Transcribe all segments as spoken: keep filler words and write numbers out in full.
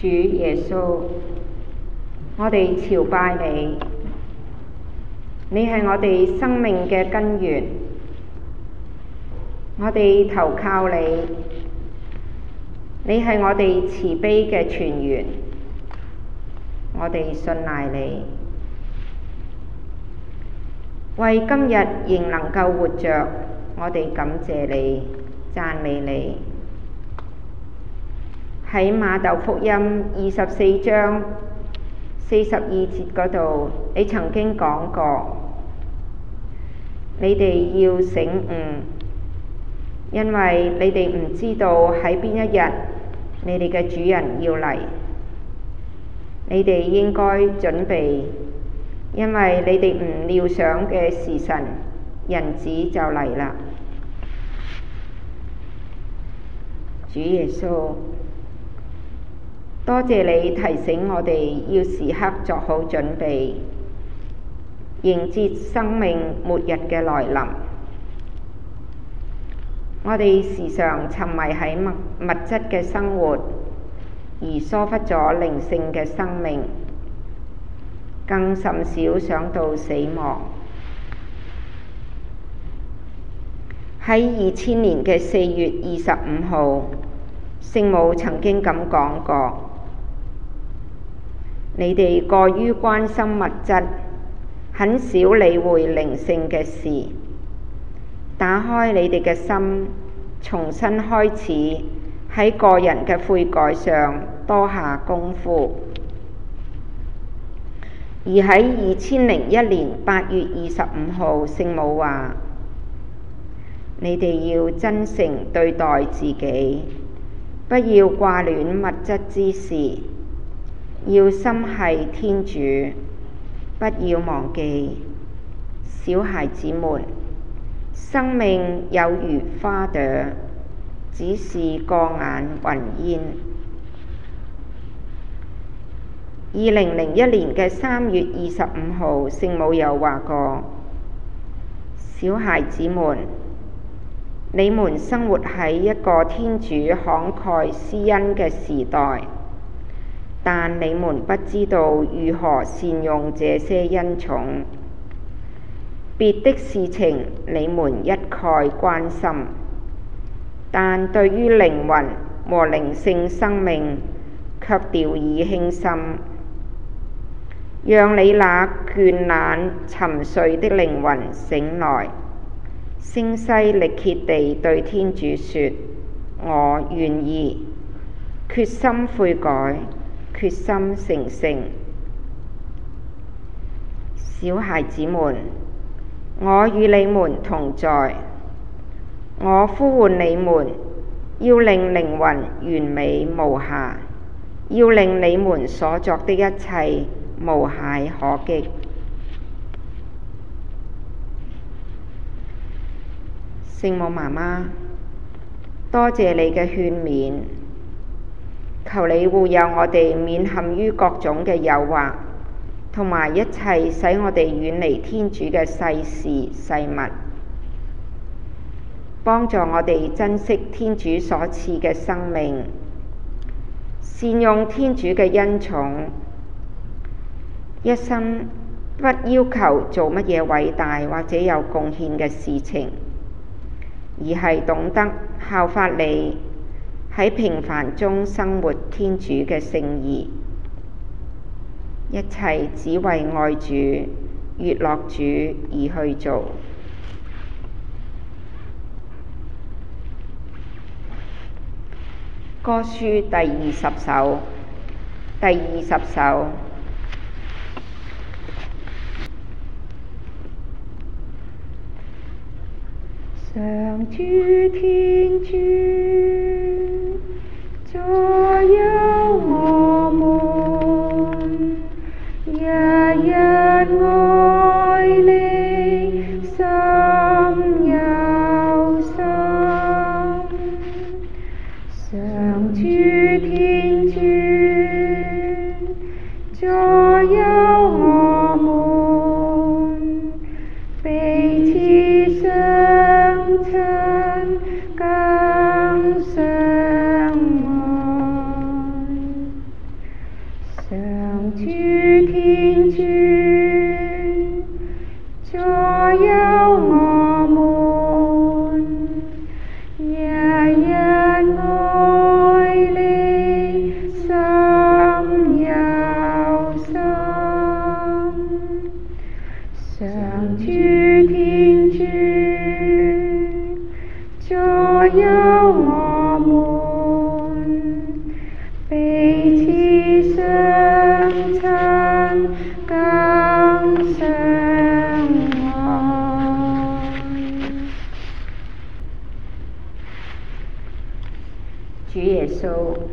主耶穌，我哋朝拜你，你係我哋生命嘅根源，我哋投靠你，你係我哋慈悲嘅泉源，我哋信賴你，為今日仍能夠活着，我哋感謝你，讚美你。喺馬竇福音二十四章四十二節嗰度，你曾經講過，你哋要醒悟，因為你哋唔知道喺邊一日你哋嘅主人要嚟，你哋應該準備，因為你哋唔料想嘅時辰，人子就嚟啦。主耶穌，多謝你提醒我哋要時刻作好準備，迎接生命末日嘅來臨。我哋時常沉迷喺物物質嘅生活，而疏忽咗靈性嘅生命，更甚少想到死亡。喺二千年嘅四月二十五號，聖母曾經咁講過：你哋過於關心物質，很少理會靈性嘅事。打開你哋嘅心，重新開始喺個人嘅悔改上多下功夫。而喺二千零一年八月二十五號，聖母話：你哋要真誠對待自己，不要掛戀物質之事，要心繫天主，不要忘記，小孩子們，生命有如花朵，只是過眼雲煙。二零零一年嘅三月二十五號，聖母又話過：小孩子們，你們生活喺一個天主慷慨施恩嘅時代，但你們不知道如何善用這些恩寵。別的事情你們一概關心，但對於靈魂和靈性生命卻掉以輕心。讓你那倦懶沉睡的靈魂醒來，聲嘶力竭地對天主說：我願意，決心悔改，決心成聖。小孩子們，我與你們同在，我呼喚你們，要令靈魂完美無瑕，要令你們所作的一切無懈可擊。聖母媽媽，多謝你嘅勸勉，求你護佑我哋免陷於各種嘅誘惑，同埋一切使我哋遠離天主嘅世事世物，幫助我哋珍惜天主所賜嘅生命，善用天主嘅恩寵，一生不要求做乜嘢偉大或者有貢獻嘅事情，而係懂得效法你喺平凡中生活天主嘅聖義，一切只為愛主、悅樂主而去做。歌書第二十首，第二十首。上主天主，左右我們，日日愛你，心有心。上主天主，左右我們，彼此相親。 主，助佑我們，彼此相親，更相愛。主耶穌，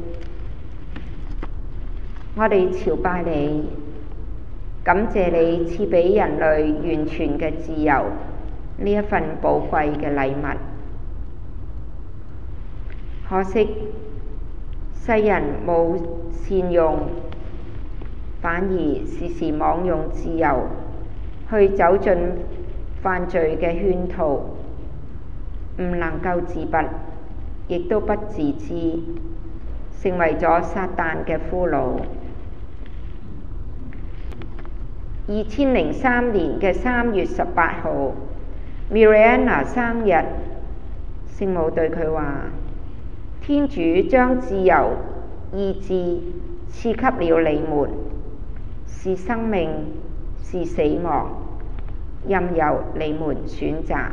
我哋朝拜你，感謝你賜俾人類完全嘅自由，呢一份寶貴嘅禮物。可惜世人冇善用，反而時時妄用自由去走進犯罪嘅圈套，唔能夠自拔，亦都不自知，成為咗撒旦嘅俘虜。二千零三年嘅三月十八號 Miranda 生日，聖母對佢話：天主將自由意志賜給了你們，是生命，是死亡，任由你們選擇。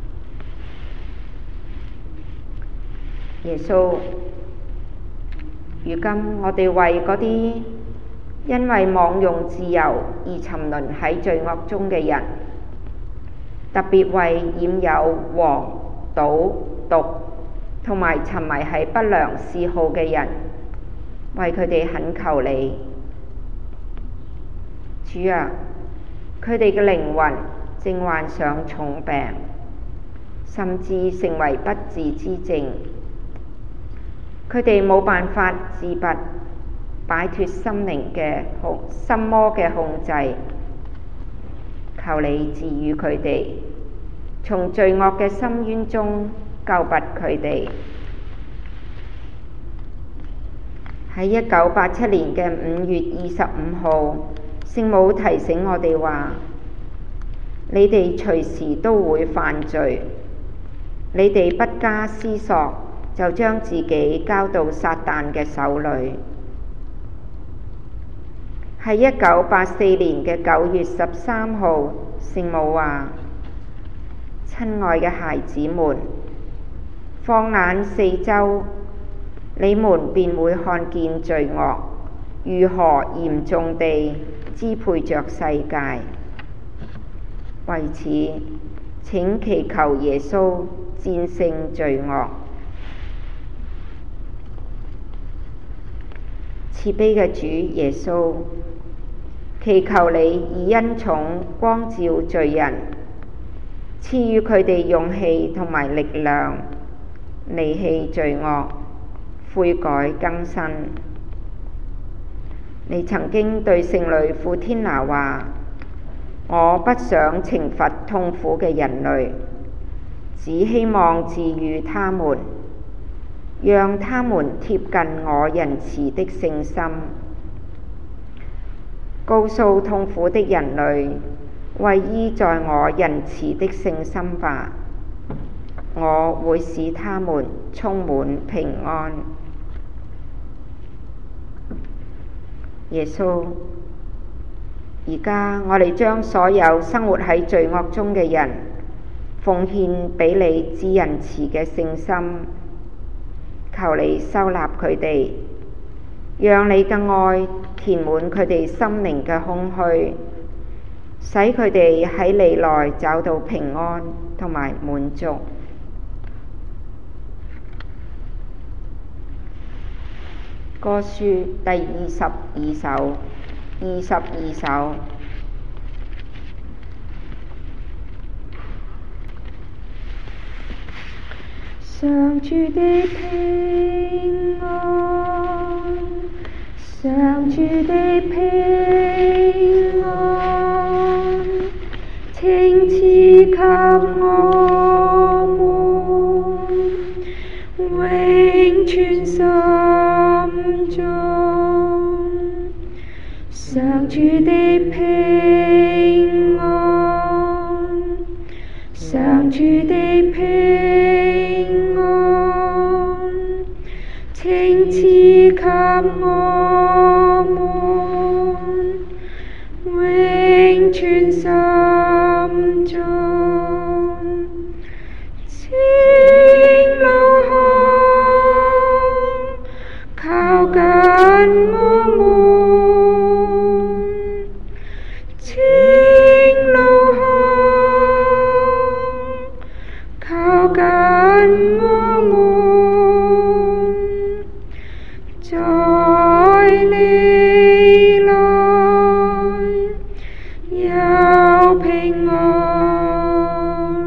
耶穌，如今我哋為嗰啲因為妄用自由而沉淪喺罪惡中嘅人，特別為染有黃、賭、毒同埋沉迷喺不良嗜好嘅人，為佢哋懇求你。主啊，佢哋嘅靈魂正患上重病，甚至成為不治之症，佢哋冇辦法自拔，擺脫心靈嘅控心魔嘅控制。求你治癒佢哋，從罪惡嘅深淵中救拔佢哋。喺一九八七年嘅五月二十五號，聖母提醒我哋話：你哋隨時都會犯罪，你哋不加思索就將自己交到撒旦嘅手裏。喺一九八四年嘅九月十三號，聖母話：親愛嘅孩子們，放眼四周，你們便會看見罪惡如何嚴重地支配着世界。為此，請祈求耶穌戰勝罪惡。慈悲嘅主耶穌，祈求你以恩寵光照罪人，賜予佢哋勇氣同埋力量，離棄罪惡，悔改更新。你曾經對聖女傅天娜話：我不想懲罰痛苦嘅人類，只希望治癒他們，讓他們貼近我仁慈的聖心。告訴痛苦的人類，偎依在我仁慈的聖心吧，我會使他們充滿平安。耶穌，而家我哋將所有生活喺罪惡中嘅人奉獻俾你至仁慈嘅聖心，求你收納佢哋，讓你嘅愛填滿佢哋心靈嘅空虛，使佢哋喺你內找到平安同埋滿足。歌書第二十二首，二十二首。上主的平安，上主的平安，請賜給我們，永存心中。上主的平安，上主的平安，請賜給我們，永存心中。 緊我們，在你內有平安，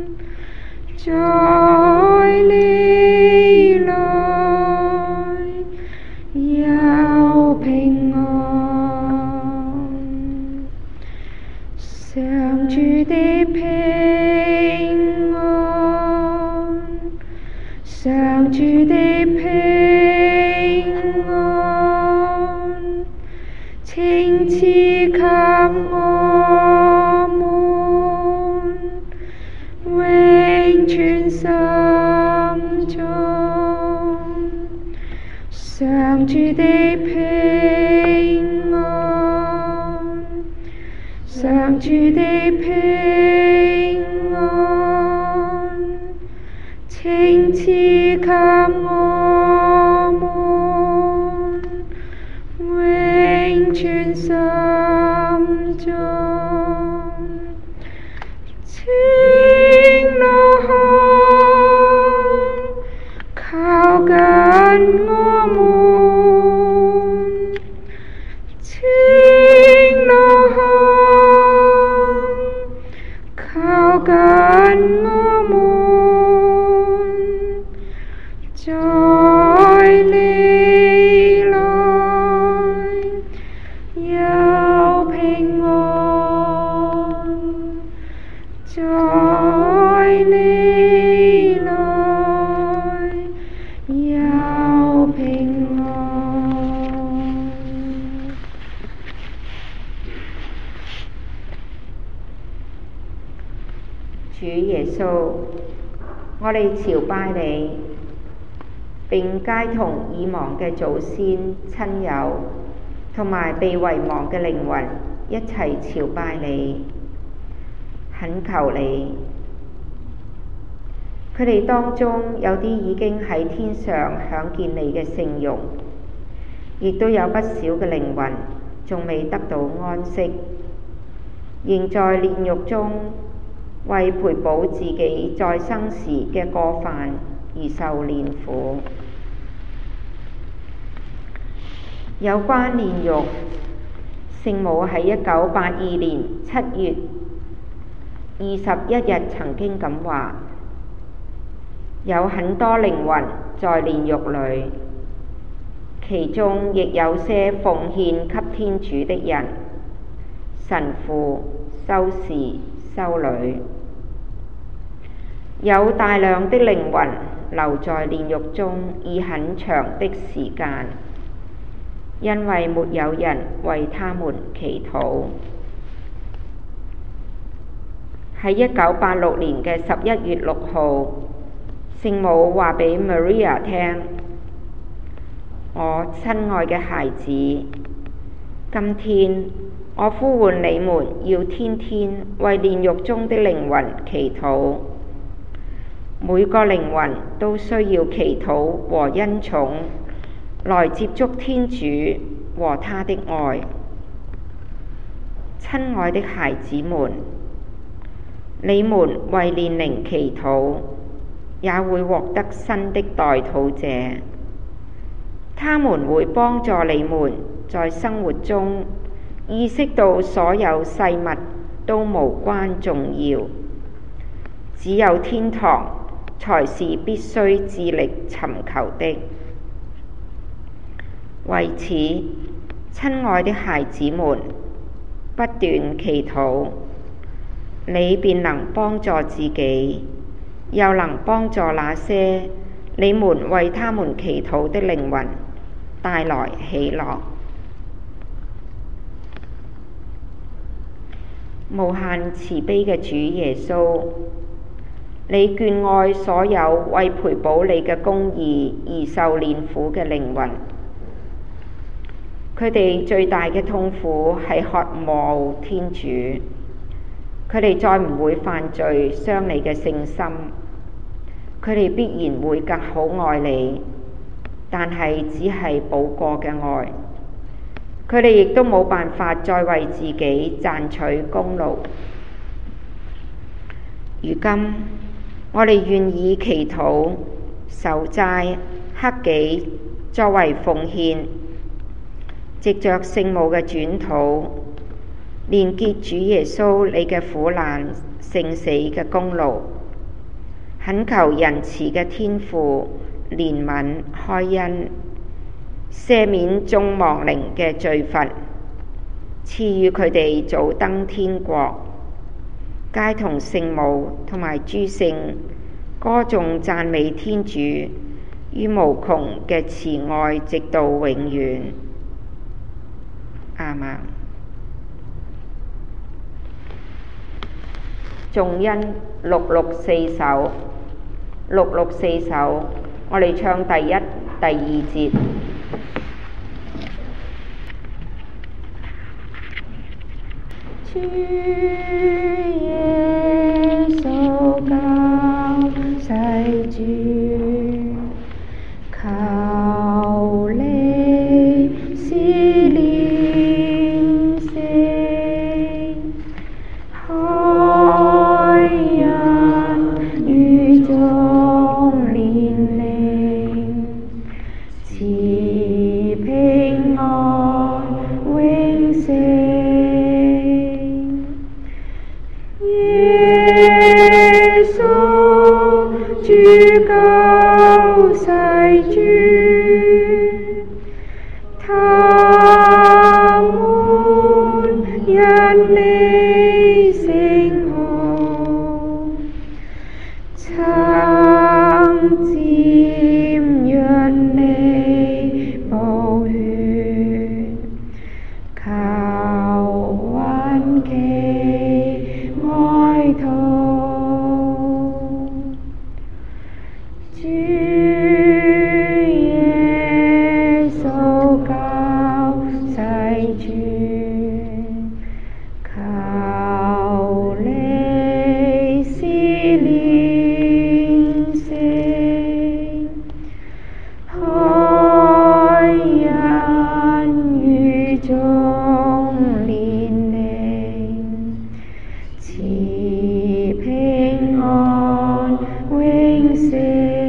在你內有平安。上主的平安，上主的平安，請賜給我們，永存心中。上主的平安，上主的平安，請賜給我們，永存心中。請怒號靠近我們，請怒號靠近我們，在你內有平安，在你內有平安。主耶穌，我哋朝拜你，並偕同已亡嘅祖先、親友同埋被遺忘嘅靈魂一齊朝拜你，懇求你。佢哋當中有啲已經喺天上享見你嘅聖容，亦都有不少嘅靈魂仲未得到安息，仍在煉獄中為賠補自己在生時嘅過犯而受煉苦。有關煉獄，聖母喺一九八二年七月二十一日曾經咁話：有很多靈魂在煉獄裏，其中亦有些奉獻給天主的人，神父、修士、修女。有大量的靈魂留在煉獄中已很長的時間，因為沒有人為他們祈禱。喺一九八六年嘅十一月六號，聖母話俾 Maria 聽：我親愛嘅孩子，今天我呼喚你們要天天為煉獄中的靈魂祈禱。每個靈魂都需要祈禱和恩寵來接觸天主和他的愛。親愛的孩子們，你們為煉靈祈禱，也會獲得新的代禱者。他們會幫助你們在生活中意識到所有世物都無關重要，只有天堂才是必須致力尋求的。為此，親愛的孩子們，不斷祈禱，你便能幫助自己，又能幫助那些你們為他們祈禱的靈魂帶來喜樂。無限慈悲嘅主耶穌，你眷愛所有為賠補你嘅公義而受煉苦嘅靈魂，佢哋最大嘅痛苦係渴慕天主，佢哋再唔會犯罪傷你嘅聖心，佢哋必然會更好愛你，但係只係補過嘅愛。佢哋亦都冇辦法再為自己賺取功勞。如今我哋願意祈禱、守齋、克己作為奉獻，藉着聖母嘅轉禱，連結主耶穌你嘅苦難、聖死嘅功勞，懇求仁慈嘅天父憐憫開恩，赦免眾亡靈嘅罪罰，賜予佢哋早登天國，皆同聖母同埋諸聖歌頌讚美天主於無窮嘅慈愛，直到永遠。阿們。頌恩六六四首，六六四首，我哋唱第一、第二節。主耶穌救世主，求你施憐惜，開人於眾憐靈，賜平安永世。耶穌主救世主，他們因你聖號，曾沾潤你寶血，求允其哀悼。主耶穌救世主，求你施憐惜，開人於眾憐靈，賜平安永世。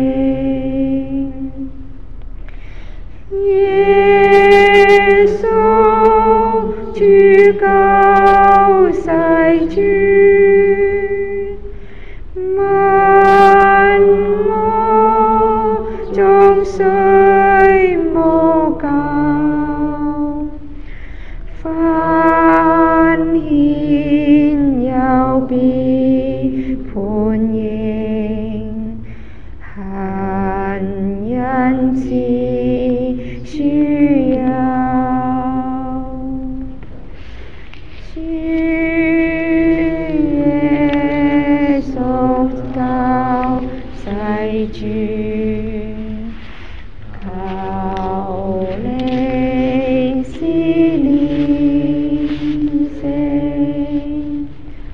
耶穌主救世主，問我眾水無咎，犯獻有必判刑，恨恩慈恕宥。主耶穌救世主，求你施憐惜，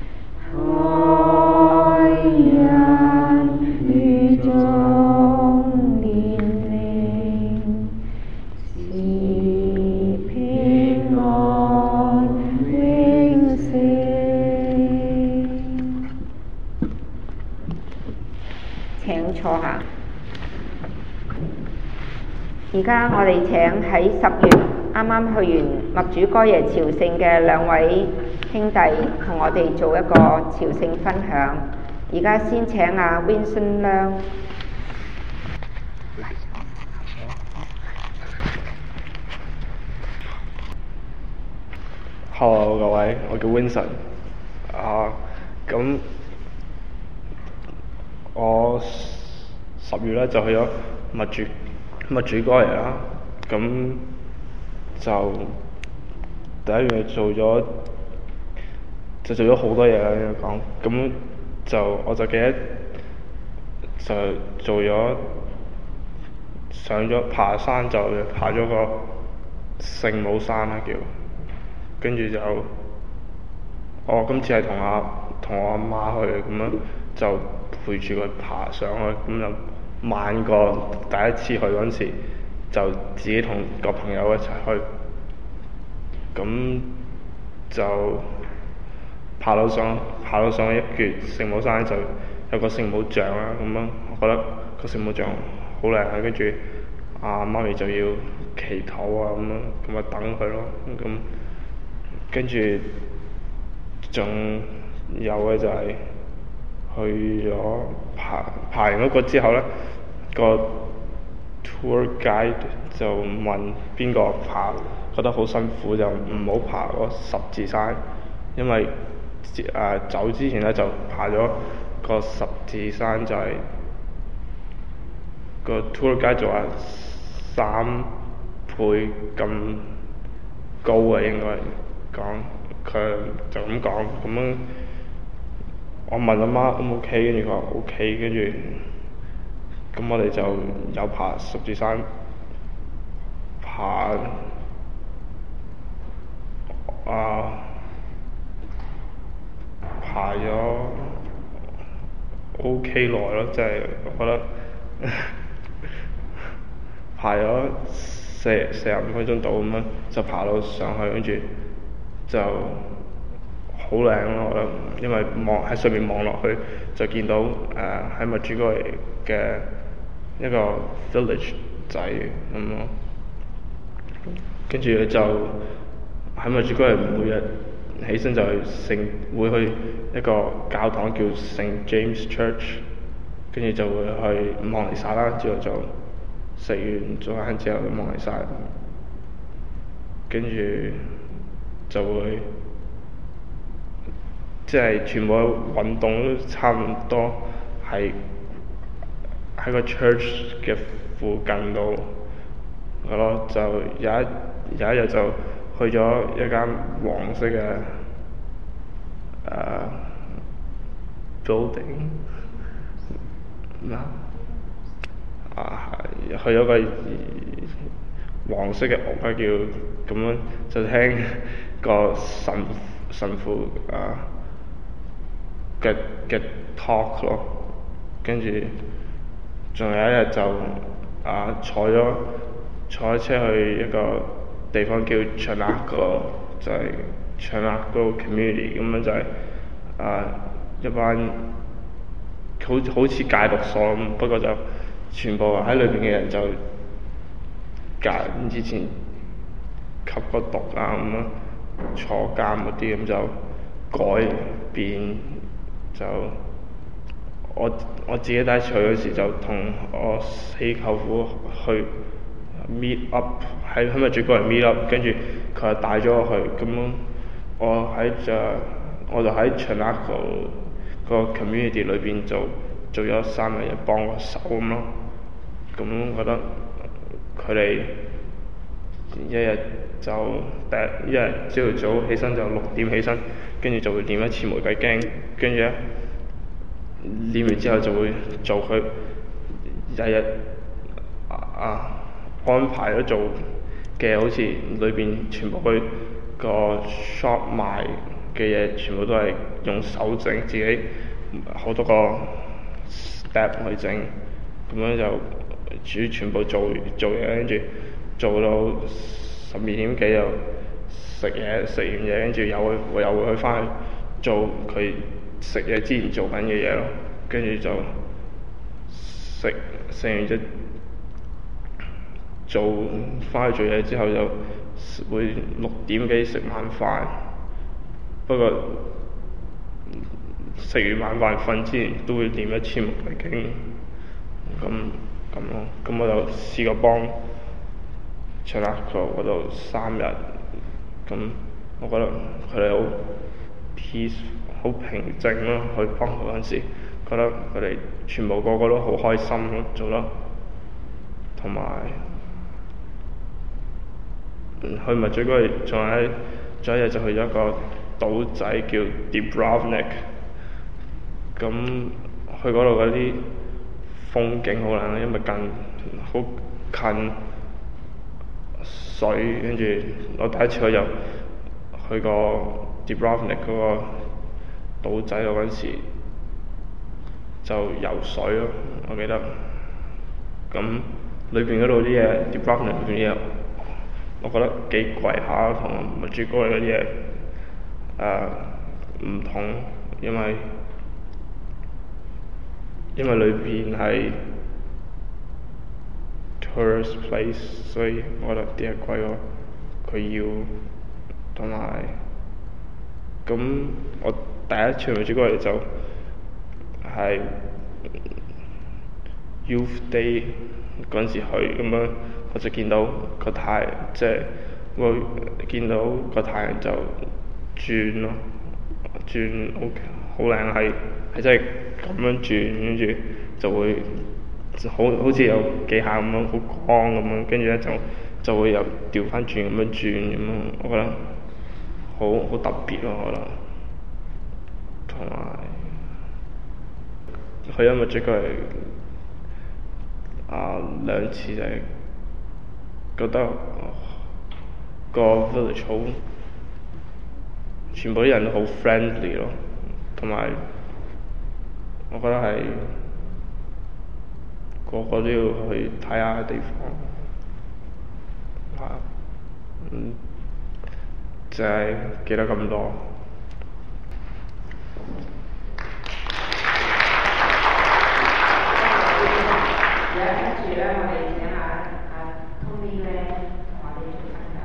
開人於眾憐靈，賜平安永世。請坐下。而家我哋請喺十月啱啱去完默主哥耶朝聖嘅兩位兄弟同我哋做一個朝聖分享。而家先請阿 Vincent 亮。 Hello 各位，我叫 Vincent。啊，咁我十月咧就去咗默主默主哥耶啦。咁就第一樣嘢做咗，就做咗好多嘢啦。應該講，咁就我就記得就做咗上咗爬山，就爬咗個聖母山啦叫。跟住就，我今次係同阿同我阿媽去，咁樣就陪住佢爬上去，咁就慢過第一次去嗰陣時，就自己同個朋友一齊去，咁就爬到上爬到上一橛聖母山就有個聖母像啦，咁樣我覺得個聖母像好靚啊，跟住阿媽咪就要祈禱啊咁樣，咁啊等佢咯，咁跟住仲有嘅就係去咗爬爬完嗰個之後咧，個 tour guide 就問邊個爬覺得好辛苦就唔好爬嗰十字山，因為誒、呃、走之前咧就爬咗個十字山，就係、是、個 tour guide 就話三倍咁高啊，應該講佢就咁講咁樣。我問阿媽 O 唔 OK， 跟住佢話 OK， 跟住咁我哋就有爬十字山，爬啊爬咗 OK 耐咯，即係我覺得爬咗四四十五分鐘到咁樣就爬到上去，跟住就好靚咯，我覺得，因為望喺上面望落去就見到誒喺墨竹哥嘅一個 village 仔咁咯，跟住就喺墨竹哥每日起身就去聖會去一個教堂叫聖 James Church， 跟住就會去望彌撒啦，之後就食完早餐之後去望彌撒，跟住就會。即係全部運動都差唔多係喺個 church 嘅附近度，係咯，就有一有一日就去咗一間黃色嘅誒、uh, building 咩啊？去咗個黃色嘅屋啊，叫咁樣就聽個神神父啊〜嘅嘅 talk 咯，跟住仲有一日就啊坐咗坐咗車去一個地方叫 Chanago， 就係 Chanago community， 咁樣就係、是、啊一班好好似戒毒所咁，不過就全部喺裏邊嘅人就戒之前吸過毒啊咁樣坐監嗰啲咁就改變。就我我自己第一次去嗰時就同我死舅父去 meet up 喺喺咪最高人 meet up， 跟住佢又帶咗我去，咁我喺就我就喺 Chanago 個 community 裏邊就做咗三日嘢幫個手咁咯，咁覺得佢哋一日就第一一日朝頭早起身就六點起身，跟住就會念一次玫瑰經，跟住咧念完之後就會做佢日日啊，啊安排咗做嘅，好似裏邊全部佢個 shop 賣嘅嘢全部都係用手整，自己好多個 step 去整，咁樣就主全部做做嘢，跟住做到十二點幾又食嘢，食完嘢跟住又會我又會去翻去做佢食嘢之前做緊嘅嘢咯，跟住就食食完咗做翻去做嘢之後就會六點幾食晚飯，不過食完晚飯瞓之前都會念一次玫瑰經，咁咁咯，咁我就試過幫 Chanago 嗰度三日，咁我覺得佢哋好 peace 好平靜咯，去幫佢嗰陣時，覺得佢哋全部個個都好開心咯，做得，同埋去咪最嗰日仲喺，仲有一日就去咗一個島仔叫 Dubrovnik， 咁去嗰度嗰啲風景好靚，因為近好近水，跟住我第一次去就去過 Dubrovnik 嗰個島仔度嗰陣時就游水咯，我記得。咁裏邊嗰度啲嘢 Dubrovnik 裏邊啲嘢，我覺得幾貴下，同墨竹哥嗰啲嘢誒唔同，因為因為裏邊係 tourist place，所以我覺得啲係貴咯。佢要同埋咁，我第一次去過嚟就係 Youth Day 嗰陣時去，咁樣我就見到個太即係我見到個太陽就轉咯，轉 OK 好靚，係係真係咁樣轉，跟住就會好好似有幾下咁樣好光咁樣，跟住咧就就會又調翻轉咁樣轉咁樣，我覺得好好特別咯，我覺得。同埋去咗墨西哥啊兩次就係覺得、哦、個 village 好，全部啲人都好 friendly 咯，同埋我覺得係個個都要去睇下嘅地方，啊，嗯，就係、是、記得咁多。 而家跟住咧，我哋請下阿 Tony 咧同我哋做分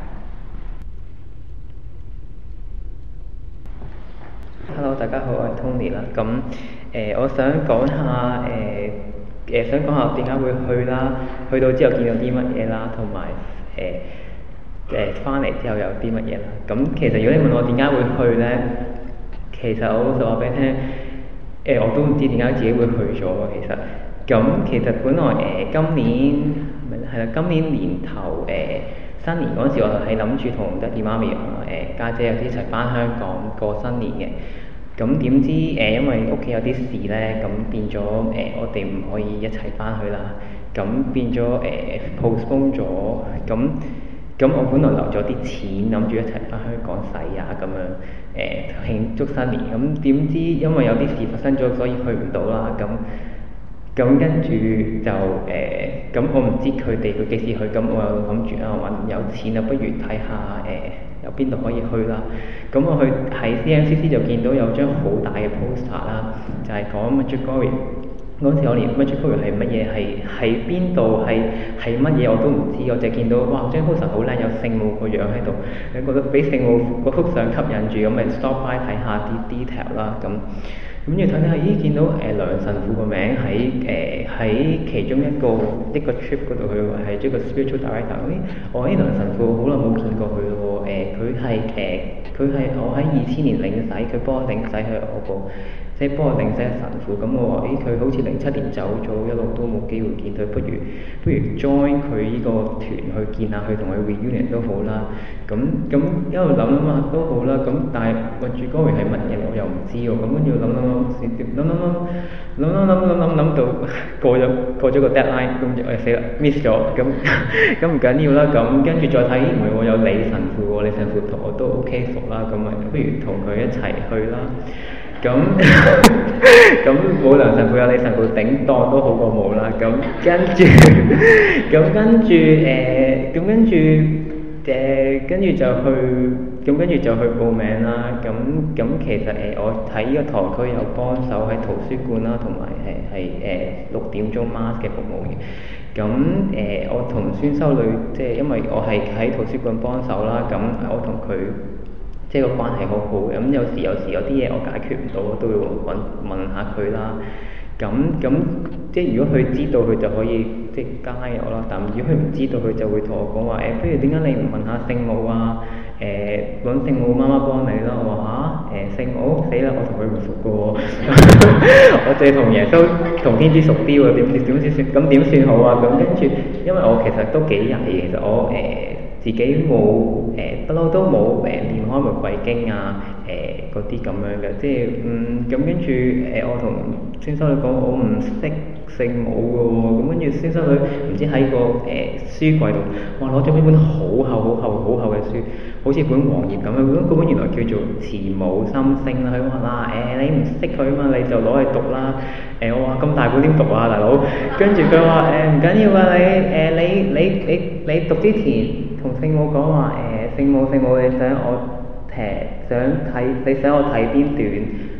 享。 Hello， 大家好，我係 Tony 啦。咁誒、呃，我想講下誒誒、呃，想講下點解會去啦，去到之後見到啲乜嘢啦，同埋誒誒翻嚟之後有啲乜嘢啦。咁其實如果你問我點解會去咧，其實我老實話俾你聽，誒、呃、我都唔知點解自己會去咗喎。其實咁其實本來誒、呃、今年係啦，今年年頭誒、呃、新年嗰陣時，我係諗住同爹哋媽咪啊誒家姐有啲一齊翻香港過新年嘅。咁點知誒、呃，因為屋企有啲事咧，咁變咗誒、呃，我哋唔可以一齊翻去啦。咁變咗誒、呃、postpone 咗。咁咁我本來留咗啲錢，諗住一齊翻香港使啊，咁樣誒、呃、慶祝新年。咁點知因為有啲事發生咗，所以去唔到啦。咁咁跟住就誒，咁、呃、我唔知佢哋佢幾時去。咁我又諗住啊，揾有錢啊，不如睇下誒。呃有邊度可以去啦？咁我去喺 C M C C 就見到有張好大嘅 poster 啦，就係講 Medjugorje。嗰陣時我連 Medjugorje係乜嘢，係喺邊度，係係乜嘢我都唔知，我就見到哇張 poster 好靚，有聖母個樣喺度，你覺得俾聖母嗰幅相吸引住，咁咪 stop by 睇下啲 detail 啦咁。咁要睇睇下，咦見到誒、呃、梁神父個名喺誒喺其中一個一個 trip 嗰度，佢係一個 spiritual director。咦，我呢梁神父好耐冇見過佢咯喎，佢係誒佢係我喺二千年領洗，佢幫我領洗係我個即係幫我領洗嘅神父。咁我話咦佢好似零七年走咗，一路都冇機會見佢，不如不如 join 佢呢個團去見下佢，同佢 reunion 都好啦。咁咁一路諗諗下都好啦。咁但係問住嗰位係乜嘢我又唔知喎。咁跟住諗諗諗。諗諗諗諗諗諗諗到過咗過咗個 deadline， 咁就誒死啦 miss 咗，咁咁唔緊要啦。咁跟住再睇，唔係喎有李神父喎，李神父同我都 OK 熟啦，咁咪不如同佢一齊去啦。咁咁冇梁神父有李神父頂檔都好過冇啦。咁跟住咁跟住誒咁跟住誒跟住就去，咁跟住就去報名啦。咁咁其實誒、呃、我喺呢個堂區有幫手喺圖書館啦，同埋係係誒六點鐘 mass 嘅服務嘅。咁誒、呃、我同孫修女，即係因為我係喺圖書館幫手啦，咁我同佢即係個關係好好嘅。咁有時有時有啲嘢我解決唔到，我都會揾問下佢啦。咁咁即係如果佢知道，佢就可以即係加我啦。但如果佢唔知道，佢就會同我講話誒，不如點解你唔問下聖母啊？誒、呃、揾聖母媽媽幫你啦。我話嚇誒聖母死啦，我同佢唔熟嘅喎，我淨係同耶穌同天主熟啲喎，點點點算？咁點算好啊？咁跟住，因為我其實都幾曳，其實我誒、呃、自己冇誒不嬲都冇誒念開玫瑰經啊誒嗰啲咁樣嘅，即係嗯咁跟住誒我同孫修女講我唔識聖母嘅喎，咁跟住孫修女唔知喺個誒、呃、書櫃度，哇攞咗呢本好厚好厚好厚嘅書，好似本黃頁咁樣，嗰本原來叫做慈母心聲啦。佢話嗱誒你唔識佢啊嘛，你就攞去讀啦。誒、呃、我話咁大本點讀啊，大佬？跟住佢話誒唔緊要啊，你誒、呃、你你你你，你讀之前同聖母講話誒聖母聖母，你想我誒、呃、想睇你想我睇邊段？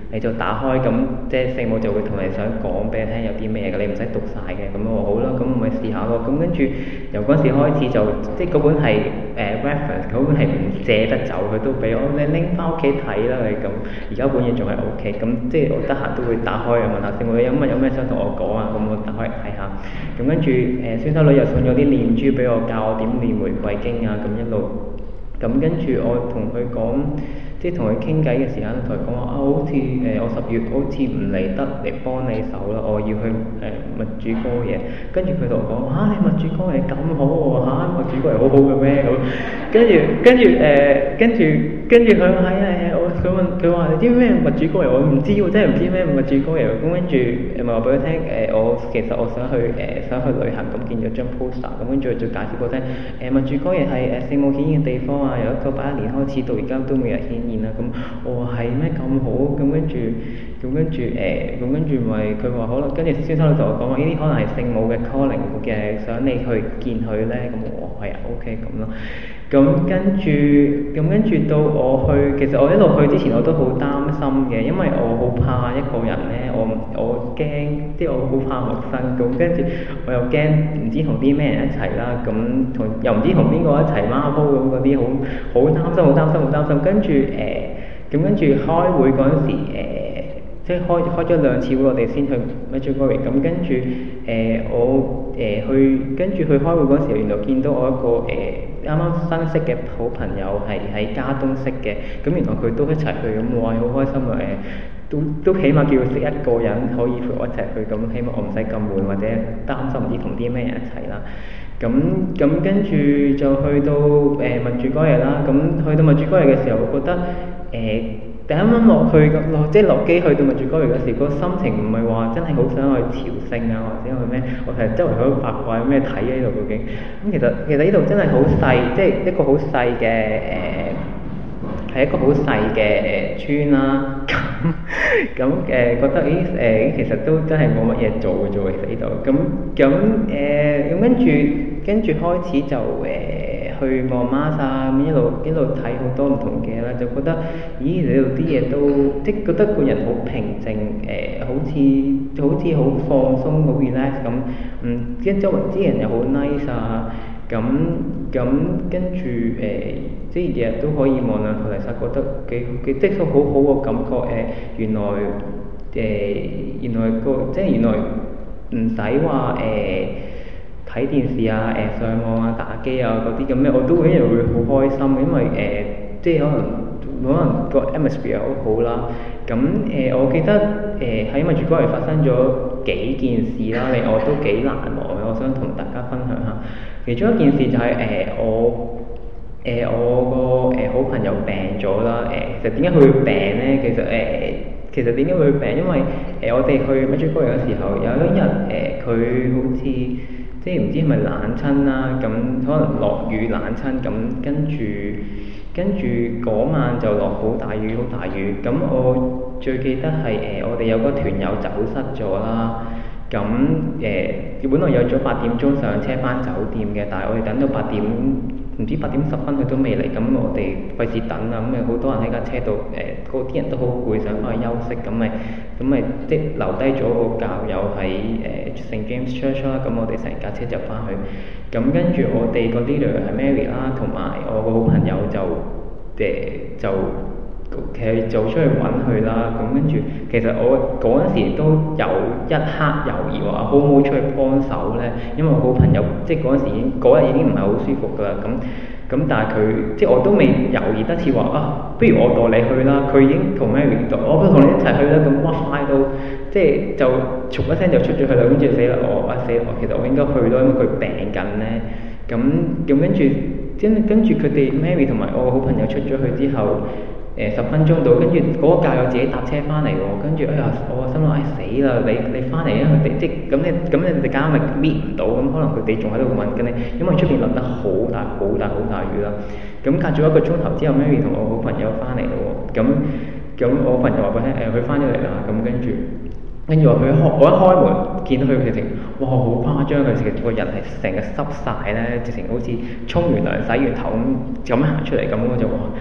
你就打開咁，即係聖母就會同你想講俾你聽有啲咩嘅，你唔使讀晒嘅。咁我好啦，咁我咪試下咯。咁跟住由嗰時開始就即係嗰本係誒、呃、reference，嗰本係唔借得走，佢都俾我你拎翻屋企睇啦。你咁而家本嘢仲係 O K，咁即係我得閒都會打開問下聖母有乜有咩想同我講啊，咁我打開睇下。咁跟住誒孫修女又送咗啲念珠俾我，教我點念玫瑰經啊，咁一路。咁跟住我同佢講，即係同佢傾偈嘅時間，同佢講話啊，好似誒、呃、我十月好似唔嚟得嚟幫你手啦，我要去誒、呃、默主哥爺。跟住佢同我講嚇，你默主哥爺咁好喎嚇，默主哥爺好好嘅咩咁？跟住跟住誒，跟住跟住佢話係啊係啊，我佢問佢話你知咩默主哥爺？我唔知喎，真係唔知咩默主哥爺。咁跟住誒咪話俾佢聽誒，我其實我想去誒、呃、想去旅行，咁見咗張 poster，咁跟住就介紹俾我聽誒默主哥爺係誒聖母顯現嘅地方啊，由一九八一年開始到而家都未有顯現啦。咁我話係咩咁好？咁跟住咁跟住誒，咁跟住咪佢話可能跟住先生就同我講話呢啲可能係聖母嘅 calling 嘅，想你去見佢咧。咁我係啊 OK 咁咯。咁跟住，咁跟住到我去，其實我一路去之前我都好擔心嘅，因為我好怕一個人咧，我我驚，即係我好怕陌生，咁跟住我又驚唔知同啲咩人一齊啦，咁同又唔知同邊個一齊孖鋪咁嗰啲，好好擔心，好擔心，好擔心。跟住誒，咁跟住開會嗰陣時誒。即係開開咗兩次會，我哋先去 Medjugorje。咁跟住誒我誒、呃、去跟住去開會嗰時候，原來見到我一個誒啱啱新識嘅好朋友係喺加東識嘅，咁原來佢都一齊去，咁我係好開心啊！誒、呃、都都起碼叫識一個人可以陪我一齊去，咁希望我唔使咁悶或者擔心唔知同啲咩人一齊啦。咁咁跟住就去到誒默主哥爺啦。咁去到默主哥爺嘅時候，我覺得誒。呃第一啱落去落即係落機去到默主哥爺嗰時，個心情唔係話真係好想去朝聖啊，或者去咩？我係周圍喺度八卦有咩睇喺呢度究竟。咁其實其實呢度真係好細，即係一個好細嘅誒，係、呃、一個好細嘅誒村啦。咁咁誒覺得咦誒、呃，其實都真係冇乜嘢做嘅啫喎，其實呢度。咁咁誒咁跟住跟住開始就誒。呃去望媽沙咁一路一路睇好多唔同嘅啦，就覺得咦呢度啲嘢都即係覺得個人好平靜誒、呃，好似好似好放鬆好 relax 咁，嗯，即係周圍啲人又好 nice 啊，咁咁跟住誒，即係日日都可以望兩頭嚟晒，覺得幾幾即係好好個感覺誒、呃，原來誒、呃、原來個即係原來唔使話誒。呃睇電視啊、誒、呃、上網啊、打機啊嗰啲咁咧，我都會一樣會好開心，因為誒、呃、即係可能可能個 atmosphere 好好啦。咁誒、呃，我記得誒喺默主哥爺發生咗幾件事啦，令我都幾難忘嘅。我想同大家分享下。其中一件事就係、是、誒、呃、我誒、呃、我個誒、呃、好朋友病咗啦。誒、呃、其實點解佢會病咧？其實誒、呃、其實點解會病？因為誒、呃、我哋去默主哥爺嘅時候，有一日誒佢好似即係唔知係咪冷親啦，咁可能落雨冷親，咁跟住跟住嗰晚就落好大雨，好大雨。咁我最記得係誒、呃、我哋有個團友走失咗啦。咁誒、呃、本來約咗八點鐘上車返酒店嘅，但係我哋等到八點唔知八點十分佢都未嚟，咁我哋費事等啦，咁咪好多人喺架車度誒，嗰、呃、啲人都好攰，想返去休息，咁咪咁咪即留低咗個教友喺誒 Saint James Church 啦，咁我哋成架車就返去，咁跟住我哋個 leader 係 Mary 啦，同埋我個好朋友就誒、呃、就其實就出去揾佢啦，咁跟住其實我嗰陣時都有一刻猶豫話好唔好出去幫手咧，因為我好朋友即係嗰陣時已經嗰日已經唔係好舒服㗎啦，咁咁但係佢即係我都未猶豫得切話啊，不如我代你去啦，佢已經同 Mary 講，我不如同你一齊去啦，咁哇快到即係就嘈一聲就出咗去啦，跟住死啦我啊死我其實我應該去咯，因為佢病緊咧，咁咁跟住跟跟住佢哋 Mary 同埋我好朋友出咗去之後。誒十、呃、分鐘到，跟住嗰個教友自己搭車翻嚟喎，跟住哎呀，我心諗哎死啦，你你翻嚟啊，佢哋即咁你咁你哋間咪搣唔到，咁可能佢哋仲喺度揾緊你，因為出邊淋得好大好大好大雨啦。咁隔咗一個鐘頭之後 Mary 同我好朋友翻嚟咯喎，咁咁我朋友話俾我聽誒，佢翻咗嚟啦，咁跟住跟住話佢開我一開門見到佢直情哇好誇張，佢直情個人係成日濕晒咧，直情好似沖完涼洗完頭咁咁行出嚟，咁我就話。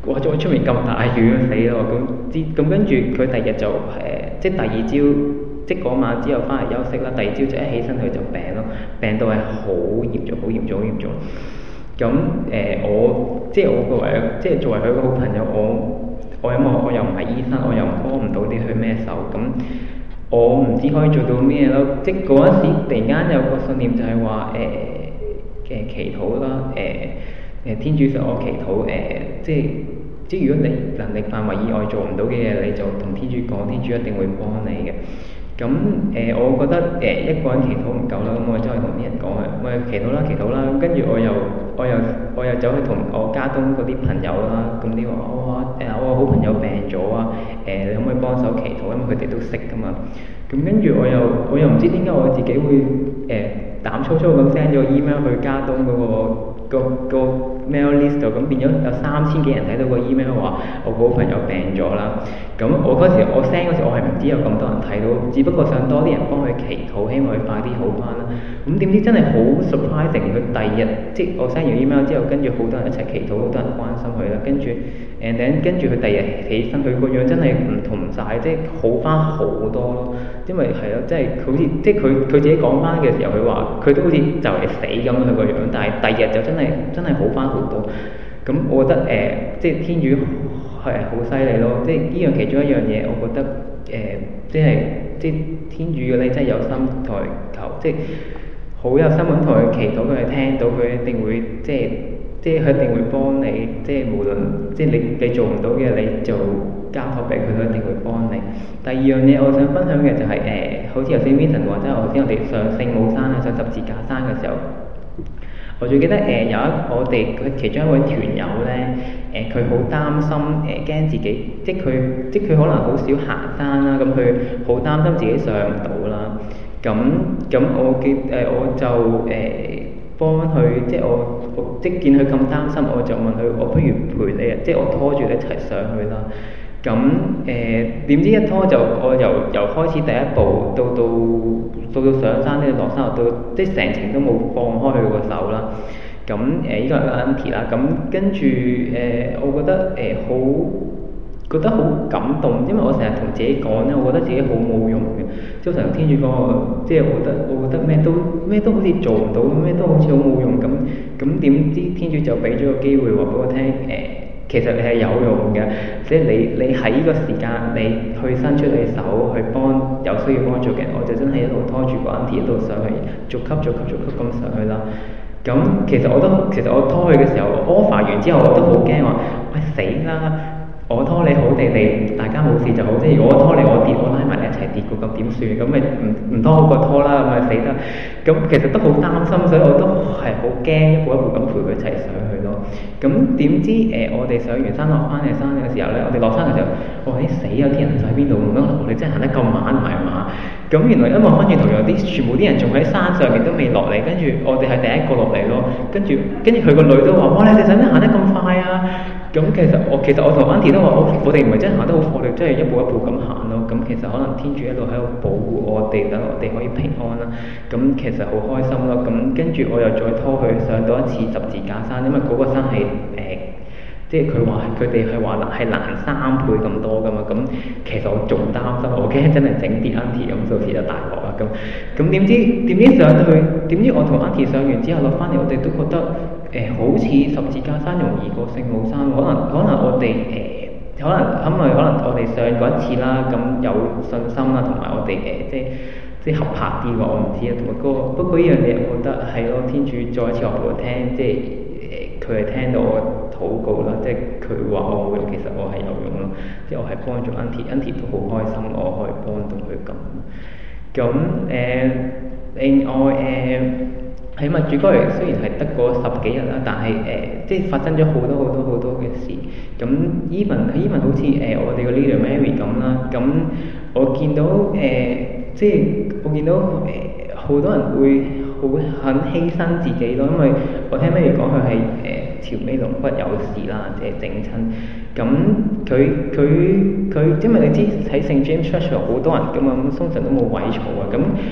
哇！再出面咁大雨死咯，咁之咁跟住佢第二日就誒、呃，即係第二朝，即係嗰晚之後翻嚟休息啦。第二朝就一起身佢就病咯，病到係好嚴重、好嚴重、好嚴重。咁誒、呃，我即係我作為即係作為佢一個好朋友，我我因為我又唔係醫生，我又幫唔到啲佢咩手，咁我唔知可以做到咩咯。即係嗰陣時突然間有個信念就係話誒嘅祈禱啦，誒、呃、誒天主想我祈禱誒、呃，即係即係如果你能力範圍以外做唔到嘅嘢，你就同天主講，天主一定會幫你嘅。咁誒、呃，我覺得誒、呃、一個人祈禱唔夠啦，咁我真係同啲人講啊，喂，祈禱啦，祈禱啦，跟住我又我又我又走去同我家東嗰啲朋友啦，咁啲話我話誒我好朋友病咗啊，誒、呃、你可唔可以幫手祈禱？因為佢哋都識噶嘛。咁跟住我又我又唔知點解我自己會誒、呃、膽粗粗咁 send 咗 email 去家東嗰、嗰個、嗰個、嗰個 mail list 度，咁變咗有三千幾人睇到個 email 話我個好朋友病咗啦。咁我嗰時我 send 嗰時我係唔知有咁多人睇到，只不過想多啲人幫佢祈禱，希望佢快啲好翻啦。咁點知真係好 surprising，佢第二日即係我 send 完 email 之後，跟住好多人一齊祈禱，好多人關心佢啦。跟住 and then 跟住佢第二日起身，佢個樣真係唔同晒，即係好翻好多咯。因為係咯，即係佢好似即係佢佢自己講翻嘅時候，佢話佢都好似就嚟死咁樣佢個樣，但係第二日就真係真係好翻好多。咁我覺得誒、呃，即係天主係好犀利咯，即係呢樣其中一樣嘢，我覺得誒、呃，即係即係天主嘅你真係有心同佢求，即係好有心咁同佢祈禱，佢聽到佢一定會即係即係佢一定會幫你，即係無論即係你你做唔到嘅，你就交託俾佢，佢一定會幫你。第二樣嘢我想分享嘅就係、是、誒、呃，好似頭先 Vincent 話，即係頭先我哋上聖母山啊，上十字架山嘅時候。我最記得誒、呃、有一我哋佢其中一位團友咧，誒佢好擔心誒驚、呃、自己，即係佢即係佢可能好少行山啦，咁佢好擔心自己上唔到啦。咁咁我記誒、呃、我就誒、呃、幫佢，即係我我即係見佢咁擔心，我就問佢，我不如陪你啊，即係我拖住你一齊上去啦。咁誒點知一拖就我由由開始第一步到到到到上山咧，落山落到即係成程都冇放開佢個手啦。咁誒依個係 Auntie 啦。咁跟住誒，我覺得誒好、呃、覺得好感動，因為我成日同自己講咧，我覺得自己好冇用嘅。即係成日天主講，即係我覺得我覺得咩都咩都好似做唔到，咩都好似好冇用咁。咁點知天主就俾咗個機會話俾我聽誒。呃其實你係有用嘅，即係你你喺呢個時間，你去伸出你手去幫有需要幫助嘅人，我就真係一路拖住個 Auntie 一路上去，逐級逐級逐級咁上去啦。咁其實我都其實我拖佢嘅時候 offer 完之後，我都好驚話，喂死啦！我拖你好地地，大家冇事就好。即係如果我拖你，我跌，我拉埋你一齊跌嘅，咁點算？咁咪唔唔拖好過拖啦，咁咪死得。咁其實都好擔心，所以我都係好驚一步一步咁陪佢一齊上去咯。咁點知誒、呃，我哋上完山落翻嚟山嘅時候咧，我哋落山嘅時候，我話啲死有啲人喺邊度咁樣，我哋真係行得咁慢唔係嘛？咁原來一望翻轉頭，有啲全部啲人仲喺山上面都未落嚟，跟住我哋係第一個落嚟咯。跟住跟住佢個女都話：哇！你哋使唔使行得咁快啊？咁其實我其實我同 Auntie 都話：我我哋唔係真係行得好快，我哋真係一步一步咁行咯。咁其實可能天主一路喺度保護我哋，等我哋可以平安啦。咁其實好開心咯。咁跟住我又再拖佢上到一次十字架山，因為嗰個山係誒。呃即係佢話佢哋係話係難三倍咁多噶嘛，咁其實我仲擔心，我驚真係整啲 Auntie 咁到時就大鑊啦咁。咁點知點知上去點知我同 Auntie 上完之後落翻嚟，我哋都覺得誒、呃、好似十字架山容易過聖母山，可能可能我哋誒、呃、可能因為可能我哋上過一次啦，咁有信心啦，同埋我哋誒、呃、即係即係合拍啲喎，我唔知啊。同埋嗰個不過呢樣嘢，我覺得係咯，天主再一次話俾我聽，即係誒佢係聽到我禱告啦，即係佢話我冇用，其實我係有用咯，即係我係幫助 Auntie，Auntie 都好開心，我可以幫到佢咁。咁誒、呃，另外誒喺民主歌嚟，雖然係得個十幾日啦，但係誒、呃、即係發生咗好多好多好多嘅事。咁 even even 好似誒、呃、我哋個 leader Mary 咁啦，咁我見到誒、呃、即係我見到誒好、呃、多人會好肯犧牲自己咯，因為我聽 Mary 講佢係誒朝尾龍骨有事啦，即係整親。咁佢佢佢，因為你知喺聖 James Church 好多人噶嘛，咁通常都冇位坐啊。咁佢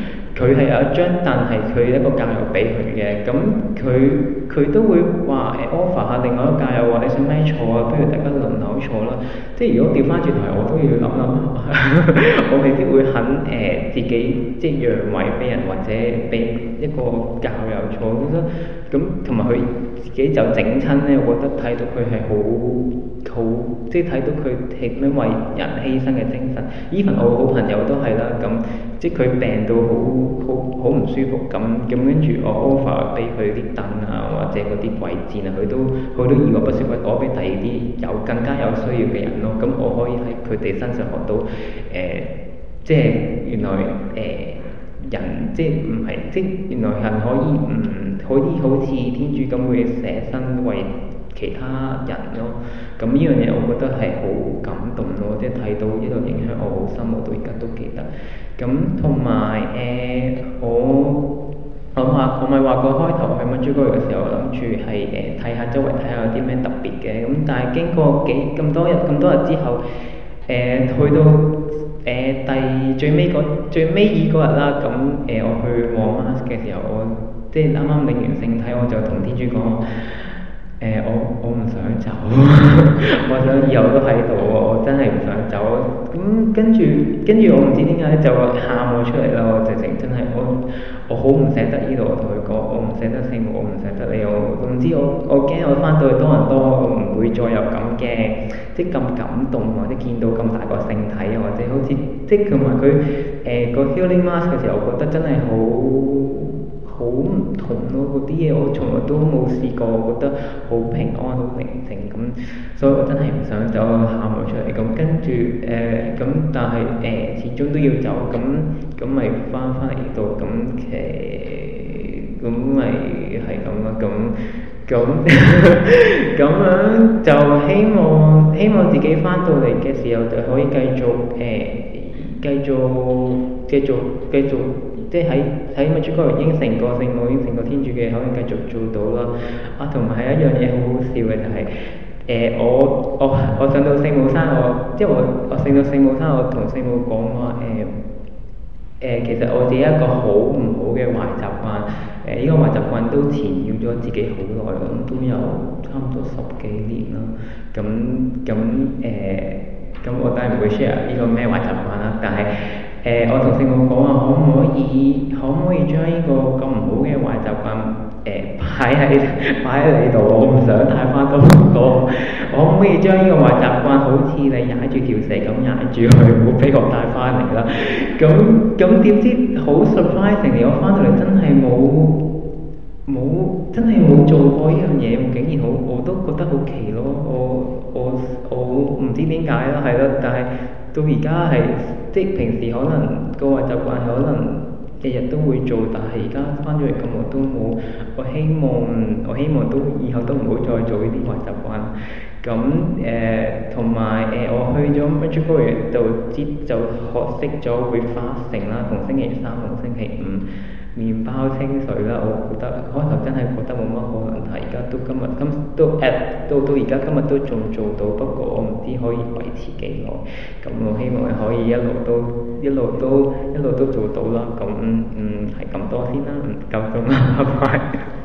佢係有一張凳係佢一個教友俾佢嘅，咁佢佢都會話誒 offer 下另外一個教友話你想咩坐啊，不如大家輪流坐啦。即係如果調翻轉頭，我都要諗諗，我未必會肯誒、呃、自己即係讓位俾人或者俾一個教友坐。咁同埋佢自己就整親咧，我覺得睇到佢係好好，即係睇到佢係咩為人犧牲嘅精神。even 我好朋友都係啦，咁即係佢病到好好好唔舒服咁，咁跟住我 offer 俾佢啲凳啊，或者嗰啲貴賤啊，佢都佢都如果不舒服，攞俾第二啲有更加有需要嘅人咯。咁我可以喺佢哋身上學到誒、呃，即係原來誒。呃人即係唔係，即係原來人可以唔、嗯、可以好似天主咁會捨身為其他人咯。咁呢樣嘢我覺得係好感動咯，即係睇到呢度影響我好深，我到而家都記得。咁同埋誒，我我話我咪話過開頭去民主高原嘅時候，諗住係誒睇下周圍睇下有啲咩特別嘅。咁但係經過幾咁多日咁多日之後，誒、呃、去到。誒、呃、第最尾嗰最尾二嗰日啦，咁誒、呃、我去望 mass 嘅時候，我即係啱啱領完聖體，我就同天主講，誒、呃、我我唔想走，我想以後都喺度喎，我真係唔想走。咁、嗯、跟住跟住我唔知點解就喊我出嚟啦，我直情真係我我好唔捨得呢度，我同佢講，我唔捨得聖母，我唔捨得你，我唔知我我驚我翻到去多倫多，我唔會再有咁嘅。即係咁感動，或者見到咁大個聖體啊，或者好似即係同埋佢誒個 healing mass 嘅時候，我覺得真係好好唔同咯。嗰啲嘢我從來都冇試過，我覺得好平安、好寧靜咁，所以我真係唔想走，喊咗出嚟。咁跟住誒咁，但係誒、呃、始終都要走，咁咁咪翻返嚟呢度，咁誒咁咪係咁啦，咁。咁咁樣就希望希望自己翻到嚟嘅時候就可以繼續誒、呃、繼續繼續繼續即係喺喺民主高原應承過聖母應承過天主嘅，可以繼續做到啦。啊，同埋係一樣嘢好好笑嘅就係、是、誒、呃、我我我上到聖母山，我即係我我上到聖母山，我同聖母講話誒。誒、呃，其實我自己一個好唔好嘅壞習慣，誒、呃，呢、這個壞習慣都纏繞咗自己好耐，咁都有差唔多十幾年啦。咁咁誒，咁、呃、我梗係唔會 share 呢個咩壞習慣啦。但係誒、呃，我同聖母講話，可唔可以可唔可以將呢個咁唔好嘅壞習慣誒擺喺擺喺你度？我唔想帶翻多咁多。我可唔可以將呢個壞習慣好似你踩住條蛇咁踩住佢，唔好俾我帶翻嚟啦？咁咁點知好 surprising 嚟，我翻到嚟真係冇冇真係冇做過呢樣嘢，竟然好我都覺得好奇咯。我我我唔知點解啦，係咯，但係到而家係即係平時可能個壞習慣可能日日都會做，但係而家翻咗嚟咁我都冇。我希望我希望都以後都唔好再做呢啲壞習慣。咁誒同埋誒我去咗民主高原度知就學識咗會花城啦，同星期三同星期五麵包清水啦。我覺得開頭真係覺得冇乜可能，但係而家都今日今都誒到到而家今日都仲做到，不過我唔知可以維持幾耐。咁我希望可以一路都一路都一路都做到啦。咁嗯係咁多先啦，唔夠鐘啦，拜拜。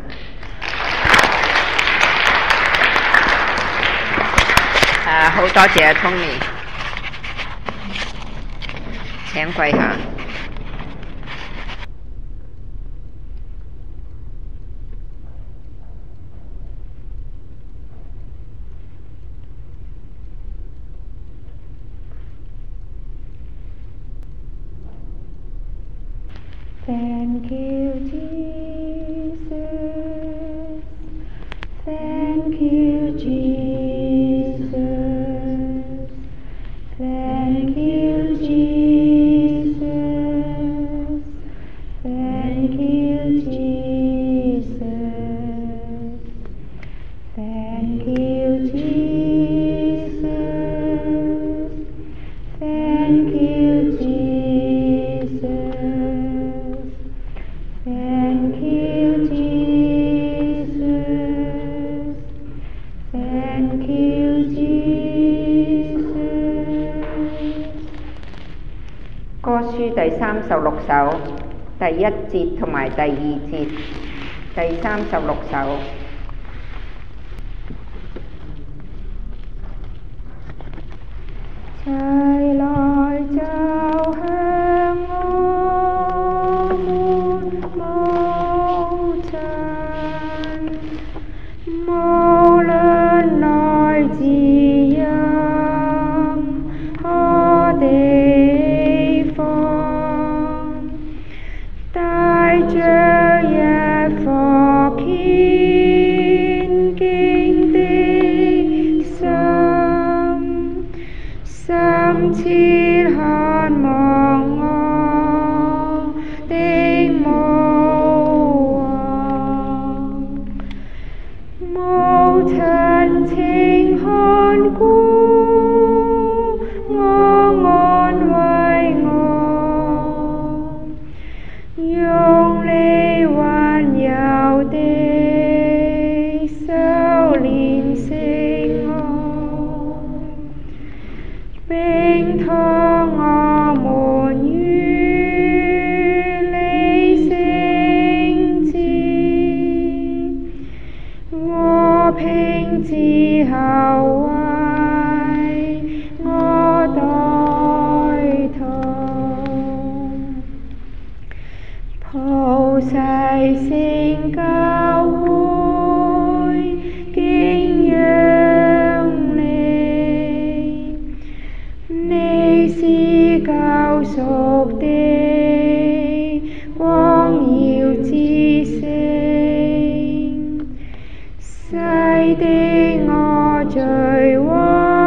誒好多謝 Tony， 請跪下。Thank you, Jesus. Thank you, Jesus. Thank you, Jesus. Thank you, Jesus. Thank you, Jesus. Thank you, Jesus. Thank you, Jesus. Thank you, Jesus. 歌書第三十六首。 第一節同埋第二節，第三十六首。齊來就向我們無盡，無論來自任何地方，帶着一顆虔敬的心，深切渴望我的母王，母親請看顧我，安慰我，用你溫柔的手憐惜我，並託我們於你聖旨，和平之後為我代禱，普世聖教會敬仰你，你是救贖的光耀之星，洗滌我罪患，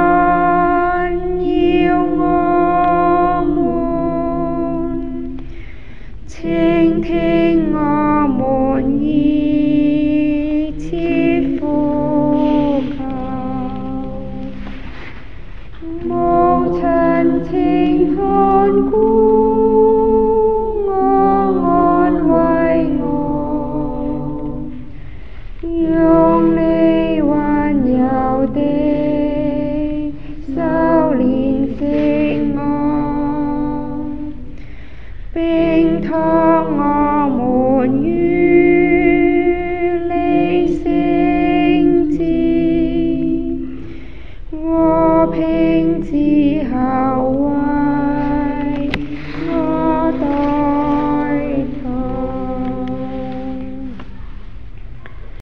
要我們，傾聽我們